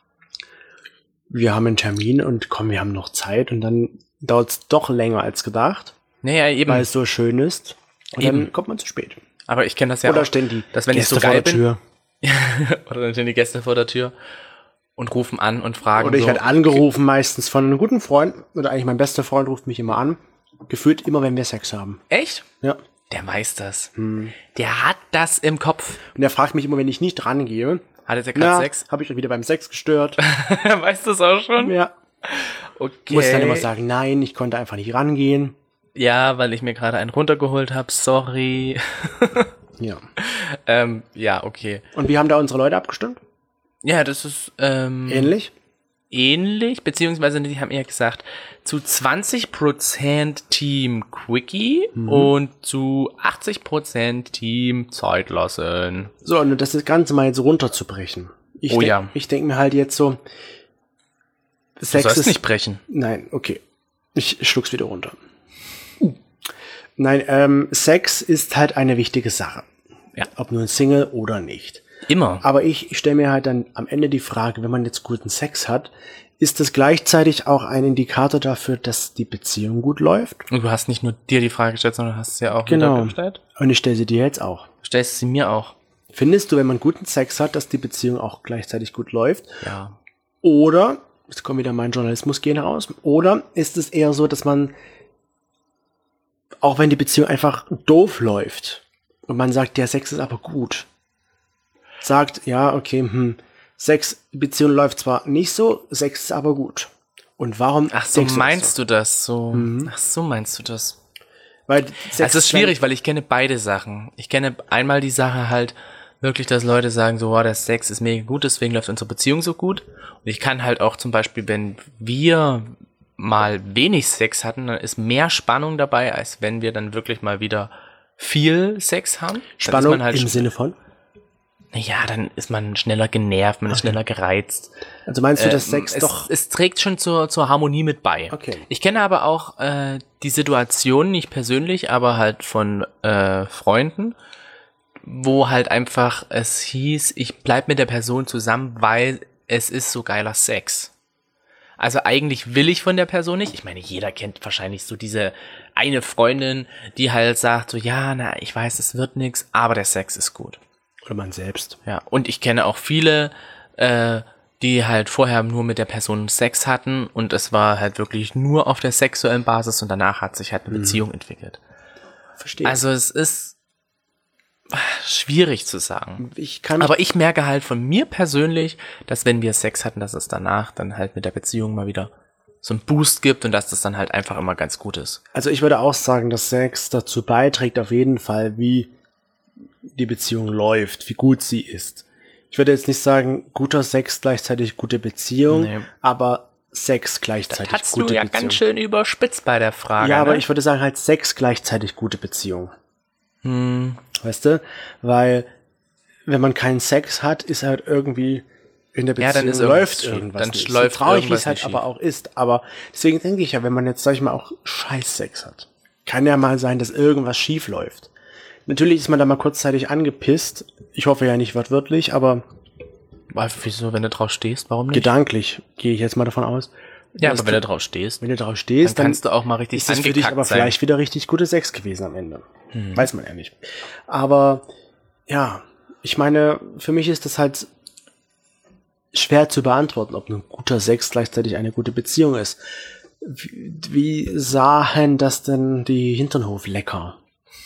wir haben einen Termin und komm, wir haben noch Zeit und dann dauert es doch länger als gedacht, Naja, eben. weil es so schön ist und Eben. dann kommt man zu spät. Aber ich kenne das ja Oder auch, stehen die dass wenn Gäste ich so vor geil der bin, Tür. oder dann stehen die Gäste vor der Tür und rufen an und fragen Oder ich so, werde angerufen meistens von einem guten Freund, oder eigentlich mein bester Freund ruft mich immer an, gefühlt immer, wenn wir Sex haben. echt? Ja. Der weiß das. Hm. Der hat das im Kopf. Und er fragt mich immer, wenn ich nicht rangehe, Hattet ihr gerade na, Sex? habe ich euch wieder beim Sex gestört? Weißt du es auch schon? Ja. Okay. Muss dann immer sagen, nein, ich konnte einfach nicht rangehen. Ja, weil ich mir gerade einen runtergeholt habe. Sorry. Ja. ähm, ja, okay. Und wie haben da unsere Leute abgestimmt? Ja, das ist ähm, Ähnlich? ähnlich, beziehungsweise die haben eher gesagt, zu zwanzig Prozent Team Quickie Mhm. und zu achtzig Prozent Team Zeit lassen. So, und das Ganze mal jetzt runterzubrechen. Ich Oh denk, ja. Ich denke mir halt jetzt so, Du Sex sollst ist nicht brechen. Nein, okay. Ich schluck's wieder runter. Nein, ähm, Sex ist halt eine wichtige Sache. Ja. Ob nun Single oder nicht. Immer. Aber ich, ich stelle mir halt dann am Ende die Frage, wenn man jetzt guten Sex hat, ist das gleichzeitig auch ein Indikator dafür, dass die Beziehung gut läuft? Und du hast nicht nur dir die Frage gestellt, sondern hast sie ja auch Genau. wieder gestellt. Und ich stelle sie dir jetzt auch. Stellst sie mir auch. Findest du, wenn man guten Sex hat, dass die Beziehung auch gleichzeitig gut läuft? Ja. Oder, jetzt kommt wieder mein Journalismus-Gen raus, oder ist es eher so, dass man, auch wenn die Beziehung einfach doof läuft, und man sagt, der Sex ist aber gut, sagt, ja, okay, hm, Sex, die Beziehung läuft zwar nicht so, Sex ist aber gut. Und warum Ach so, denkst meinst du? du das so? Mhm. Ach so, meinst du das? Weil Sex Es ist schwierig, weil ich kenne beide Sachen. Ich kenne einmal die Sache halt wirklich, dass Leute sagen so, wow, der Sex ist mega gut, deswegen läuft unsere Beziehung so gut. Und ich kann halt auch zum Beispiel, wenn wir mal wenig Sex hatten, dann ist mehr Spannung dabei, als wenn wir dann wirklich mal wieder viel Sex haben. Dann ist Spannung man halt im schon- Sinne von? Naja, dann ist man schneller genervt, man ist Okay. schneller gereizt. Also meinst du, dass Ähm, Sex es, doch... Es trägt schon zur, zur Harmonie mit bei. Okay. Ich kenne aber auch äh, die Situation, nicht persönlich, aber halt von äh, Freunden, wo halt einfach es hieß, ich bleib mit der Person zusammen, weil es ist so geiler Sex. Also eigentlich will ich von der Person nicht. Ich meine, jeder kennt wahrscheinlich so diese eine Freundin, die halt sagt so, ja, na, ich weiß, es wird nix, aber der Sex ist gut. Oder man selbst. Ja, und ich kenne auch viele, äh, die halt vorher nur mit der Person Sex hatten und es war halt wirklich nur auf der sexuellen Basis und danach hat sich halt eine Beziehung entwickelt. Verstehe. Also es ist ah, schwierig zu sagen. ich kann mich Aber ich merke halt von mir persönlich, dass wenn wir Sex hatten, dass es danach dann halt mit der Beziehung mal wieder so einen Boost gibt und dass das dann halt einfach immer ganz gut ist. Also ich würde auch sagen, dass Sex dazu beiträgt, auf jeden Fall, wie die Beziehung läuft, wie gut sie ist. Ich würde jetzt nicht sagen, guter Sex gleichzeitig gute Beziehung, Nee. aber Sex gleichzeitig Hast gute du ja Beziehung. ganz schön überspitzt bei der Frage. ja, aber ne? ich würde sagen, halt Sex gleichzeitig gute Beziehung. Hm, Weißt du? Weil, wenn man keinen Sex hat, ist halt irgendwie in der Ja, Beziehung dann ist irgendwas läuft schief. irgendwas Dann nicht. läuft so traurig, wie irgendwas es halt nicht aber schief. auch ist. Aber deswegen denke ich ja, wenn man jetzt, sag ich mal, auch Scheiß-Sex hat, kann ja mal sein, dass irgendwas schief läuft. Natürlich ist man da mal kurzzeitig angepisst. Ich hoffe ja nicht wortwörtlich, aber aber wieso, wenn du drauf stehst, warum nicht? gedanklich gehe ich jetzt mal davon aus. Ja, dass aber wenn du- du drauf stehst, wenn du drauf dann stehst, dann, kannst du auch mal richtig ist es für dich angekackt aber sein. Hm. vielleicht wieder richtig gute Sex gewesen am Ende. Weiß man ja nicht. Aber ja, ich meine, für mich ist das halt schwer zu beantworten, ob ein guter Sex gleichzeitig eine gute Beziehung ist. Wie, wie sahen das denn die Hinternhof-Lecker?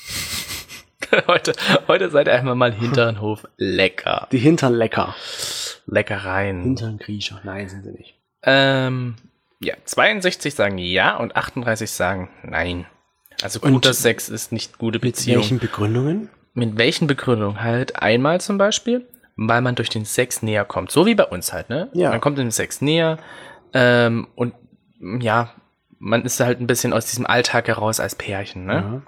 heute, heute seid ihr einmal mal hinteren Hof lecker. Die Hinternlecker. Leckereien. Hinternkriecher. Nein, sind sie nicht. Ähm, ja, zweiundsechzig sagen ja und achtunddreißig sagen nein. Also Und guter Sex ist nicht gute Mit Beziehung. welchen Begründungen? Mit welchen Begründungen? Halt einmal zum Beispiel, weil man durch den Sex näher kommt. So wie bei uns halt, ne? Ja. Man kommt dem Sex näher ähm, und ja, man ist halt ein bisschen aus diesem Alltag heraus als Pärchen, ne?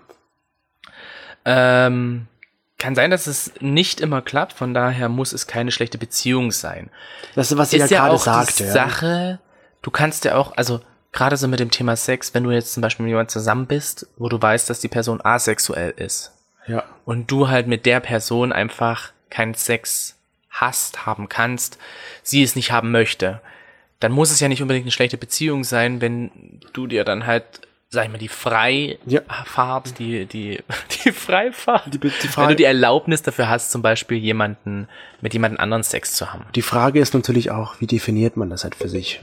Ja. Ähm, kann sein, dass es nicht immer klappt, von daher muss es keine schlechte Beziehung sein. Das ist, was ich Ist ja ja gerade auch sagte. die Ja. Sache, du kannst ja auch, also gerade so mit dem Thema Sex, wenn du jetzt zum Beispiel mit jemandem zusammen bist, wo du weißt, dass die Person asexuell ist Ja. und du halt mit der Person einfach keinen Sex hast, haben kannst, sie es nicht haben möchte, dann muss es ja nicht unbedingt eine schlechte Beziehung sein, wenn du dir dann halt, sag ich mal, die Freifahrt, die, die, die Freifahrt, Die, die, wenn Frage, du die Erlaubnis dafür hast, zum Beispiel jemanden, mit jemandem anderen Sex zu haben. die Frage ist natürlich auch, wie definiert man das halt für sich?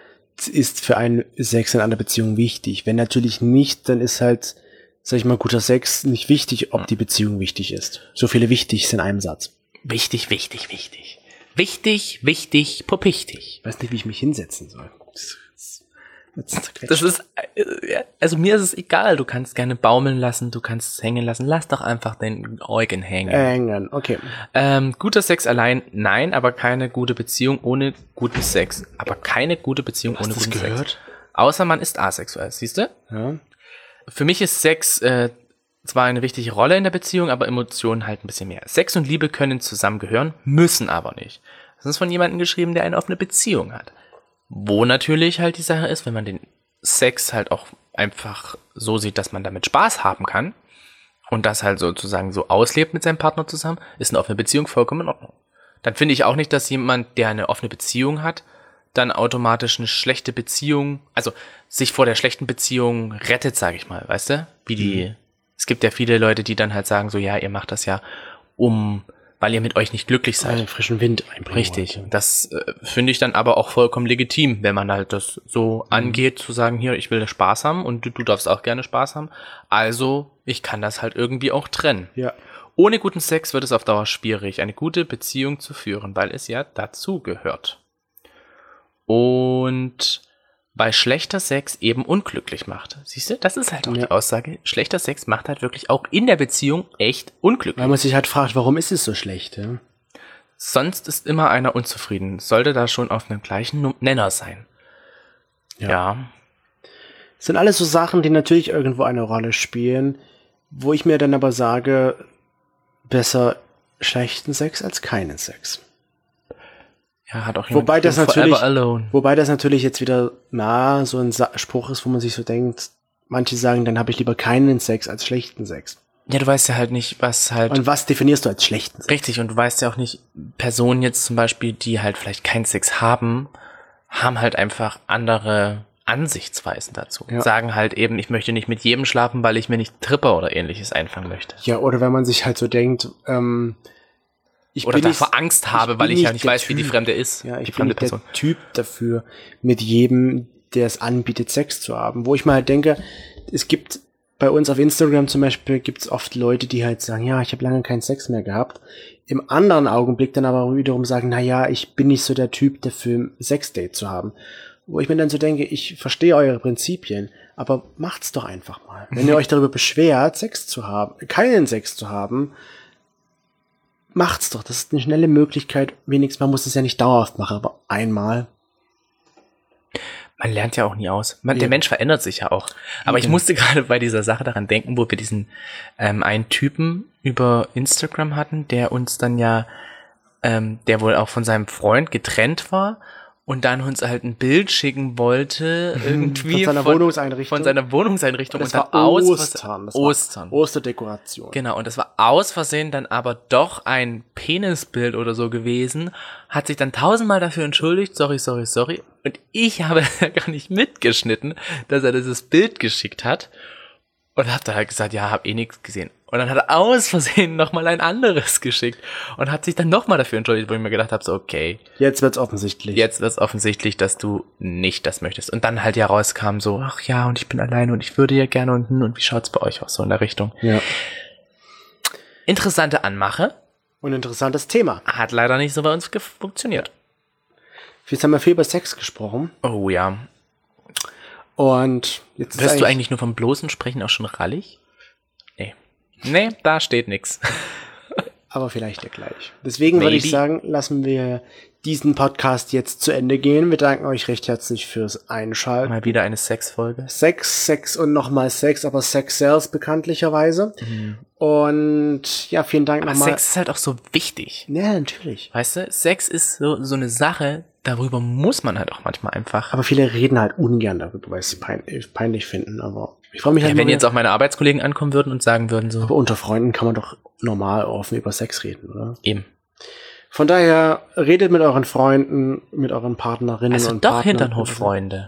Ist für einen Sex in einer Beziehung wichtig? Wenn natürlich nicht, dann ist halt, sag ich mal, guter Sex nicht wichtig, ob die Beziehung wichtig ist. So viele wichtig in einem Satz. Wichtig, wichtig, wichtig. Wichtig, wichtig, popichtig. Ich weiß nicht, wie ich mich hinsetzen soll. Das, das, Das ist, äh, ja, also mir ist es egal, du kannst gerne baumeln lassen, du kannst es hängen lassen, lass doch einfach den Eugen hängen. Engen, okay. Ähm, guter Sex allein, nein, aber keine gute Beziehung ohne guten Sex. Aber keine gute Beziehung Hast ohne du's guten Sex. gehört? Außer man ist asexuell, siehst du? Ja. Für mich ist Sex äh, zwar eine wichtige Rolle in der Beziehung, aber Emotionen halt ein bisschen mehr. Sex und Liebe können zusammengehören, müssen aber nicht. Das ist von jemandem geschrieben, der eine offene Beziehung hat. Wo natürlich halt die Sache ist, wenn man den Sex halt auch einfach so sieht, dass man damit Spaß haben kann und das halt sozusagen so auslebt mit seinem Partner zusammen, ist eine offene Beziehung vollkommen in Ordnung. Dann finde ich auch nicht, dass jemand, der eine offene Beziehung hat, dann automatisch eine schlechte Beziehung, also sich vor der schlechten Beziehung rettet, sage ich mal, weißt du? Wie die, mhm. Es gibt ja viele Leute, die dann halt sagen so, ja, ihr macht das ja, um, weil ihr mit euch nicht glücklich seid. Einen frischen Wind einbringen. Richtig. wollte. Das äh, finde ich dann aber auch vollkommen legitim, wenn man halt das so mhm. angeht, zu sagen, hier, ich will Spaß haben und du, du darfst auch gerne Spaß haben. Also, ich kann das halt irgendwie auch trennen. Ja. Ohne guten Sex wird es auf Dauer schwierig, eine gute Beziehung zu führen, weil es ja dazu gehört. Und weil schlechter Sex eben unglücklich macht. Siehst du, das ist halt auch ja. die Aussage. Schlechter Sex macht halt wirklich auch in der Beziehung echt unglücklich. Weil man sich halt fragt, warum ist es so schlecht? Ja? Sonst ist immer einer unzufrieden. Sollte da schon auf einem gleichen Nenner sein. Ja. ja. Das sind alles so Sachen, die natürlich irgendwo eine Rolle spielen, wo ich mir dann aber sage, besser schlechten Sex als keinen Sex. Ja, hat auch jemand Wobei das natürlich, alone. wobei das natürlich jetzt wieder, na, so ein Sa- Spruch ist, wo man sich so denkt, manche sagen, dann habe ich lieber keinen Sex als schlechten Sex. Ja, du weißt ja halt nicht, was halt... Und was definierst du als schlechten Sex? Richtig, und du weißt ja auch nicht, Personen jetzt zum Beispiel, die halt vielleicht keinen Sex haben, haben halt einfach andere Ansichtsweisen dazu. Ja. Sagen halt eben, ich möchte nicht mit jedem schlafen, weil ich mir nicht Tripper oder ähnliches einfangen möchte. Ja, oder wenn man sich halt so denkt, ähm, ich Oder bin nicht, davor Angst habe, ich weil bin ich ja nicht nicht der weiß, wie die Typ. Fremde ist. Ja, die ich bin fremde nicht Person. der Typ dafür, mit jedem, der es anbietet, Sex zu haben. Wo ich mal halt denke, es gibt bei uns auf Instagram zum Beispiel gibt's oft Leute, die halt sagen, ja, ich habe lange keinen Sex mehr gehabt. Im anderen Augenblick dann aber wiederum sagen, na ja, ich bin nicht so der Typ dafür, ein Sexdate zu haben. Wo ich mir dann so denke, ich verstehe eure Prinzipien, aber macht's doch einfach mal. Wenn ihr euch darüber beschwert, Sex zu haben, keinen Sex zu haben, macht's doch. Das ist eine schnelle Möglichkeit. Wenigstens, man muss es ja nicht dauerhaft machen, aber einmal. Man lernt ja auch nie aus. Man, Ja. Der Mensch verändert sich ja auch. Aber ich Eben. musste gerade bei dieser Sache daran denken, wo wir diesen ähm, einen Typen über Instagram hatten, der uns dann ja, ähm, der wohl auch von seinem Freund getrennt war und dann uns halt ein Bild schicken wollte, irgendwie Von seiner Wohnungseinrichtung. Von seiner Wohnungseinrichtung. Das und war dann aus Ostern. Das war Ostern. Osterdekoration. Genau, und das war aus Versehen dann aber doch ein Penisbild oder so gewesen, hat sich dann tausendmal dafür entschuldigt, sorry, sorry, sorry, und ich habe gar nicht mitgeschnitten, dass er dieses Bild geschickt hat und hab da halt gesagt, ja, hab eh nichts gesehen. Und dann hat er aus Versehen nochmal ein anderes geschickt und hat sich dann nochmal dafür entschuldigt, wo ich mir gedacht habe, so okay, Jetzt wird's offensichtlich. jetzt wird's offensichtlich, dass du nicht das möchtest. Und dann halt ja rauskam so, ach ja, und ich bin alleine und ich würde ja gerne und hm, und wie schaut's bei euch aus, so in der Richtung. Ja. Interessante Anmache. Und interessantes Thema. Hat leider nicht so bei uns gef- funktioniert. Jetzt haben wir viel über Sex gesprochen. Oh ja. Und jetzt Wirst ist du eigentlich nur vom bloßen Sprechen auch schon rallig? Nee. Nee, da steht nix. aber vielleicht ja gleich. Deswegen würde ich Maybe. sagen, lassen wir diesen Podcast jetzt zu Ende gehen. Wir danken euch recht herzlich fürs Einschalten. Mal wieder eine Sexfolge. Sex, Sex und nochmal Sex, aber Sex sells bekanntlicherweise. Und ja, vielen Dank Aber nochmal. Sex ist halt auch so wichtig. Ja, natürlich. Weißt du, Sex ist so, so eine Sache, darüber muss man halt auch manchmal einfach. Aber viele reden halt ungern darüber, weil sie es pein peinlich finden. Aber ich freue mich halt Ja, wenn nur- jetzt auch meine Arbeitskollegen ankommen würden und sagen würden so, Aber unter Freunden kann man doch normal offen über Sex reden, oder? eben. Von daher, redet mit euren Freunden, mit euren Partnerinnen Also und doch Partnern. Hinternhofreunde.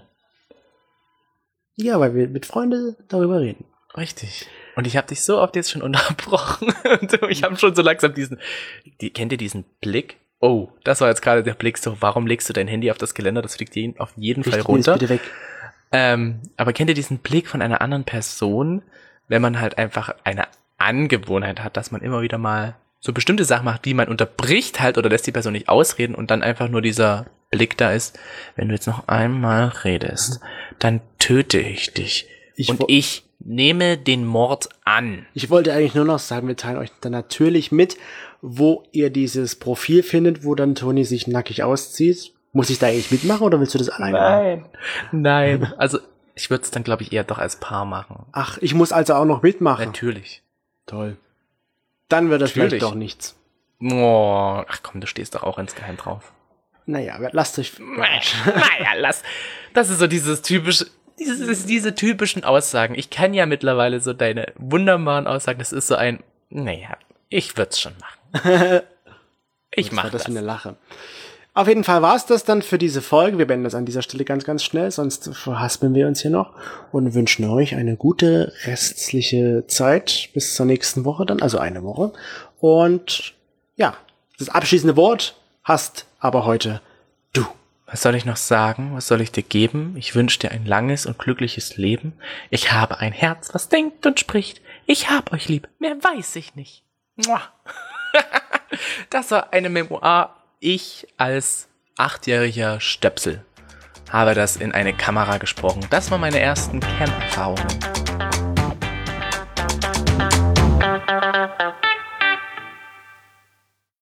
Ja, weil wir mit Freunden darüber reden. Richtig. Und ich habe dich so oft jetzt schon unterbrochen. Und ich habe schon so langsam diesen, die, kennt ihr diesen Blick? Oh, das war jetzt gerade der Blick so, warum legst du dein Handy auf das Geländer? Das fliegt jeden, auf jeden Fall Richten wir es runter. bitte weg. Ähm, aber kennt ihr diesen Blick von einer anderen Person, wenn man halt einfach eine Angewohnheit hat, dass man immer wieder mal so bestimmte Sachen macht, wie man unterbricht halt oder lässt die Person nicht ausreden und dann einfach nur dieser Blick da ist, wenn du jetzt noch einmal redest, dann töte ich dich. Ich und wo- ich nehme den Mord an. Ich wollte eigentlich nur noch sagen, wir teilen euch dann natürlich mit, wo ihr dieses Profil findet, wo dann Toni sich nackig auszieht. Muss ich da eigentlich mitmachen oder willst du das alleine machen? Nein. Nein. Also ich würde es dann, glaube ich, eher doch als Paar machen. Ach, ich muss also auch noch mitmachen. Natürlich. Toll. Dann wird das Natürlich. vielleicht doch nichts. Oh, ach komm, du stehst doch auch insgeheim drauf. Naja, lasst euch... Naja, lass. Das ist so dieses typische, dieses, diese typischen Aussagen. Ich kann ja mittlerweile so deine wunderbaren Aussagen. Das ist so ein, naja, ich würd's schon machen. Ich Was mach war das das. für eine Lache. Auf jeden Fall war es das dann für diese Folge. Wir beenden das an dieser Stelle ganz, ganz schnell, sonst verhaspeln wir uns hier noch und wünschen euch eine gute restliche Zeit bis zur nächsten Woche dann, also eine Woche. Und ja, das abschließende Wort hast aber heute du. Was soll ich noch sagen? Was soll ich dir geben? Ich wünsche dir ein langes und glückliches Leben. Ich habe ein Herz, was denkt und spricht. Ich hab euch lieb. Mehr weiß ich nicht. Mua. Das war eine Memoir. Ich als achtjähriger Stöpsel habe das in eine Kamera gesprochen. Das waren meine ersten Kernerfahrungen.